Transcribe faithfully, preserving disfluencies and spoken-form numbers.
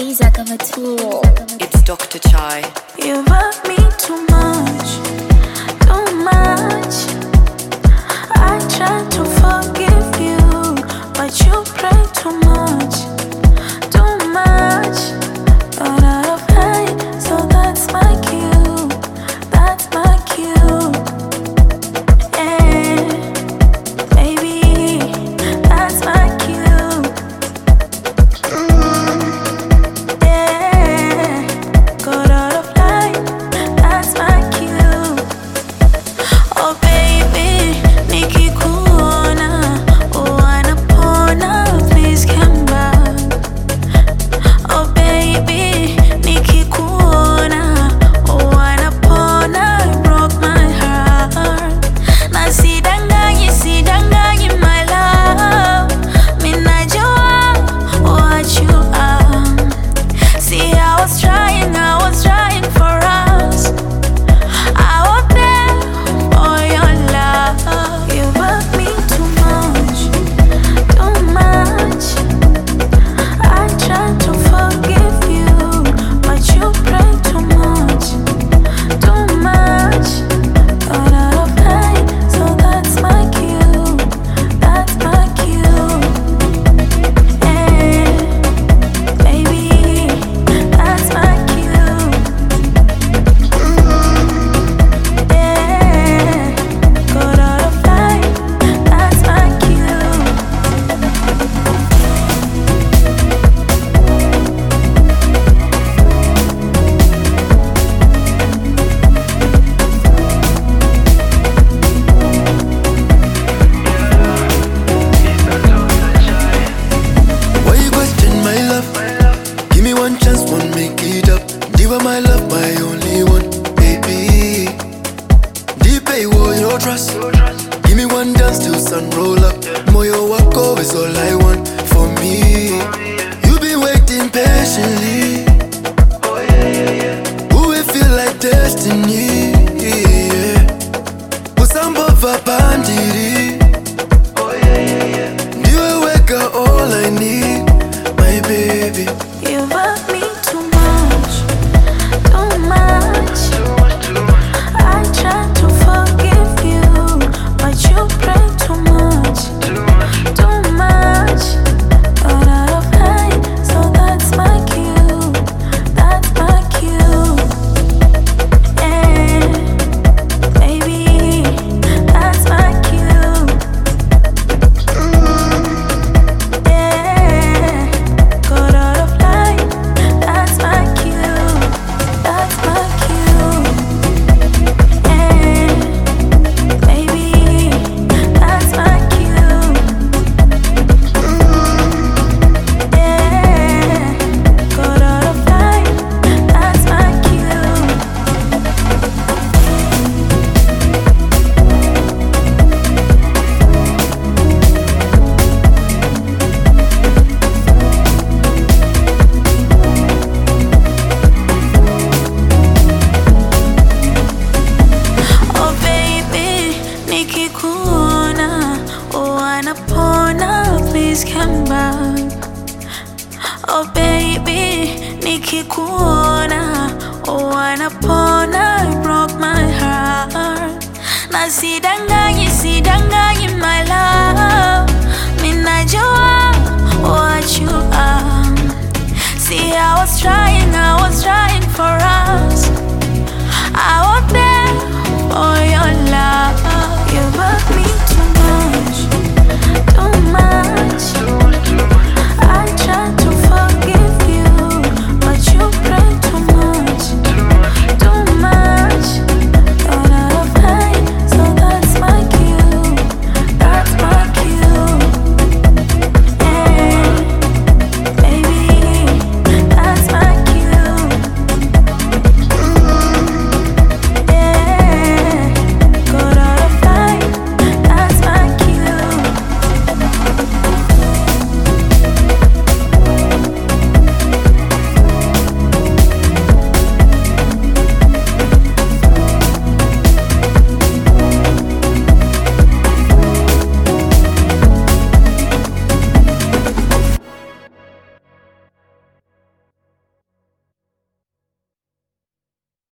Isaac of a tool. It's Doctor Chai. You hurt me too much, too much. I try to forgive you, but you pray too much, too much. You're out of hand, so that's my cue, that's my cue. Yeah, baby, that's my cue. Mm, yeah, got out of line, that's my cue. Oh baby, nikikuona, oh anapona, please come back. Oh baby, nikikuona, oh anapona, you broke my heart. Na sidanganyi, sidanganyi my love, minajua what you are. See, I was trying, I was trying for us. I was there for your love. You hurt me too much, too much. I tried to forgive you, but you pray too much, too much. Got out of hand, so that's my cue, that's my cue. Yeah, baby, that's my cue. Mm, yeah, got out of line, that's my cue. Why you question my love? Give me one chance, one make it up. Diva my love, my only one, baby. Deep A war your trust. Give me one dance till sun roll up. Moyo wako is all I want for me. You been waiting patiently. Who will feel like destiny? Usambova pandiri. Ndiwe weka all I need, my baby. You hurt me too much, too much. I tried to forgive you, but you pray too much, too much. Got out of hand, so that's my cue, that's my cue. Yeah, baby, that's my cue. Mm, yeah, got out of line, that's my cue, that's my cue. Yeah, baby, that's my cue. Mm, yeah, got out of line, that's my cue. Oh baby, nikikuona, oh anapona, please come back. Oh baby, nikikuona, oh anapona, you broke my heart. Na sidanganyi, sidanganyi my love.